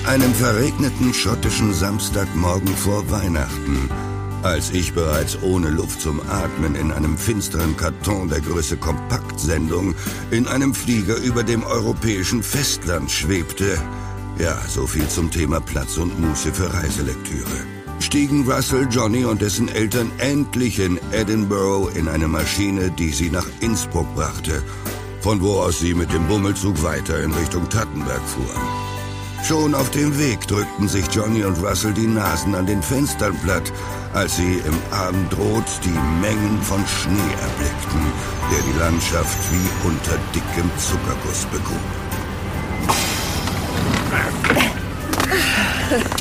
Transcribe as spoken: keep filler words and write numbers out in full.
einem verregneten schottischen Samstagmorgen vor Weihnachten, als ich bereits ohne Luft zum Atmen in einem finsteren Karton der Größe Kompaktsendung in einem Flieger über dem europäischen Festland schwebte. Ja, so viel zum Thema Platz und Muße für Reiselektüre. Stiegen Russell, Johnny und dessen Eltern endlich in Edinburgh in eine Maschine, die sie nach Innsbruck brachte, von wo aus sie mit dem Bummelzug weiter in Richtung Tattenberg fuhren. Schon auf dem Weg drückten sich Johnny und Russell die Nasen an den Fenstern platt, als sie im Abendrot die Mengen von Schnee erblickten, der die Landschaft wie unter dickem Zuckerguss begrub.